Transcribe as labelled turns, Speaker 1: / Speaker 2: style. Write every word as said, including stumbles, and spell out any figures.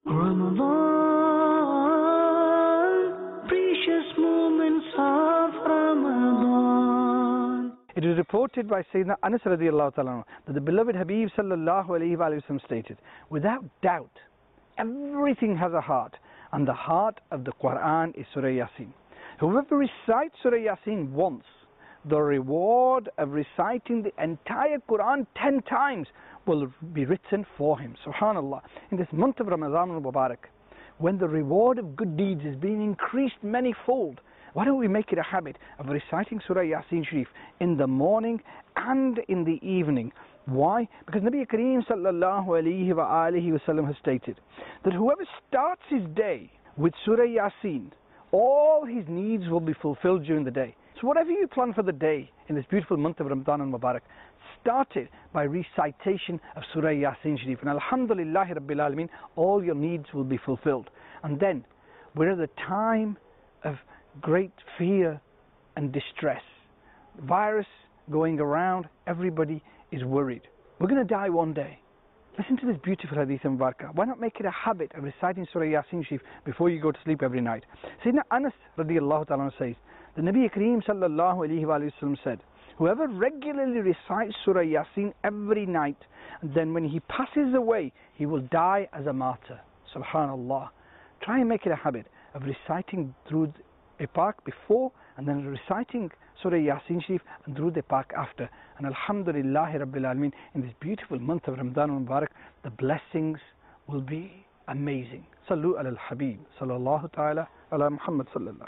Speaker 1: Ramadan, precious moments of Ramadan.
Speaker 2: It is reported by Sayyidina Anas radiallahu ta'ala that the beloved Habib sallallahu alayhi wa sallam stated, without doubt, everything has a heart, and the heart of the Quran is Surah Yasin. Whoever recites Surah Yasin once, the reward of reciting the entire Quran ten times will be written for him. Subhanallah. In this month of Ramadan al-Mubarak, when the reward of good deeds is being increased many-fold, why don't we make it a habit of reciting Surah Yasin Sharif in the morning and in the evening? Why? Because Nabi Kareem sallallahu alayhi wa alihi wa sallam has stated that whoever starts his day with Surah Yasin, all his needs will be fulfilled during the day. So whatever you plan for the day in this beautiful month of Ramadan al-Mubarak, start it by recitation of Surah Yasin Sharif. And alhamdulillahi rabbil alameen, all your needs will be fulfilled. And then, we're at a time of great fear and distress. Virus going around, everybody is worried. We're going to die one day. Listen to this beautiful hadith and barakah. Why not make it a habit of reciting Surah Yasin Sharif before you go to sleep every night? Sayyidina Anas radiallahu ta'ala says, the Nabi Kareem sallallahu alayhi wa sallam said, whoever regularly recites Surah Yasin every night, and then when he passes away, he will die as a martyr. Subhanallah. Try and make it a habit of reciting through a park before, and then reciting Surah Yasin Sharif and through the park after. And alhamdulillahi rabbil alameen, in this beautiful month of Ramadan al-Mubarak, the blessings will be amazing. Sallu ala al-Habib sallallahu ta'ala ala Muhammad sallallahu.